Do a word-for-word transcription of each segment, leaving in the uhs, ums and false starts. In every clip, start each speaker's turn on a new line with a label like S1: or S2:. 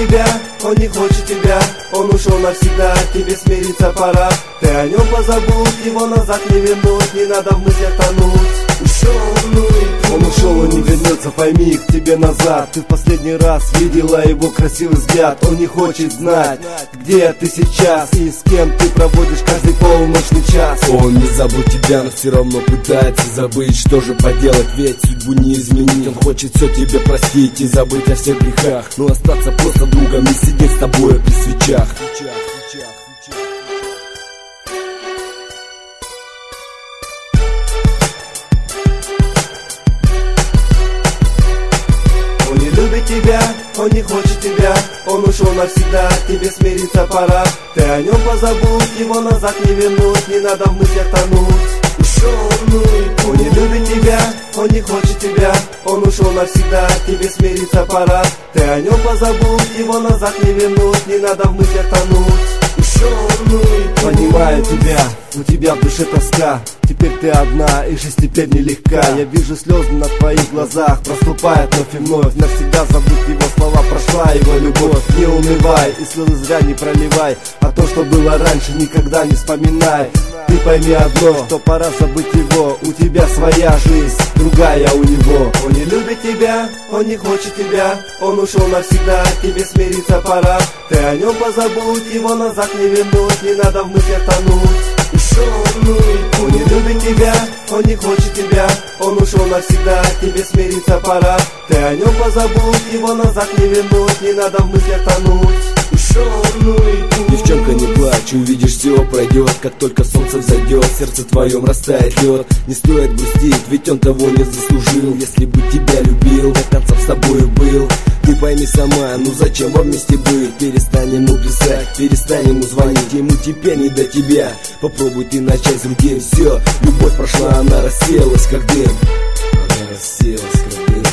S1: тебя, он не хочет тебя, он ушел навсегда, тебе смириться пора. Ты о нем позабудь, его назад не вернуть, не надо в мыслях тонуть. Ушел, ну и он ушел, он не вернется, пойми, к тебе назад. Ты в последний раз видела его красивый взгляд. Он не хочет знать, где ты сейчас и с кем ты проводишь каждый полночный час.
S2: Он не забыл тебя, но все равно пытается забыть. Что же поделать, ведь судьбу не изменить. Он хочет все тебе простить и забыть о всех грехах, но остаться просто другом и сидеть с тобой при свечах.
S1: Он не любит тебя, он не хочет тебя, он ушел навсегда, тебе смириться пора. Ты о нем позабудь, его назад не вернуть, не надо в мыслях тонуть. Ушел, ну и он не любит тебя, он не хочет тебя, он ушел навсегда, тебе смириться пора. Ты о нем позабудь, его назад не вернуть, не надо в мыслях тонуть. Ушел, ну и понимаю тебя, у тебя в душе тоска. Теперь ты одна, и жизнь теперь нелегка. Я вижу слезы на твоих глазах, проступает вновь и вновь. Навсегда забыть его слова, прошла его любовь. Не унывай и слезы зря не проливай, а то, что было раньше, никогда не вспоминай. Ты пойми одно, что пора забыть его. У тебя своя жизнь, другая у него. Он не любит тебя, он не хочет тебя, он ушел навсегда, тебе смириться пора. Ты о нем позабудь, его назад не вернуть, не надо в мыслях тонуть. Ушел, ну и он не любит тебя, он не хочет тебя, он ушел навсегда, тебе смириться пора. Ты о нем позабудь, его назад не вернуть, не надо в мыслях тонуть. Ушел, ну и
S2: девчонка, не плачь, увидишь, все пройдет. Как только солнце взойдет, в сердце твоем растает лед. Не стоит грустить, ведь он того не заслужил. Если бы тебя любил, до конца с тобою был. Ты пойми сама, ну зачем вам вместе быть? Перестань ему писать, перестань ему звонить, ему теперь не до тебя. Попробуй ты начать с другим, все. Любовь прошла, она рассеялась как дым. Она рассеялась как дым.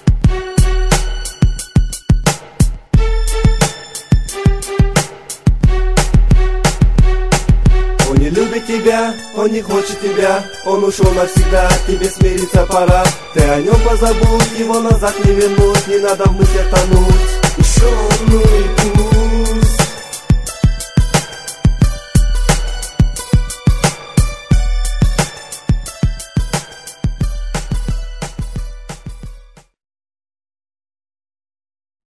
S1: Он не любит тебя, он не хочет тебя, он ушел навсегда, тебе смириться пора. Ты о нем позабудь, его назад не вернуть, не надо в мыслях тонуть. Ушел, ну и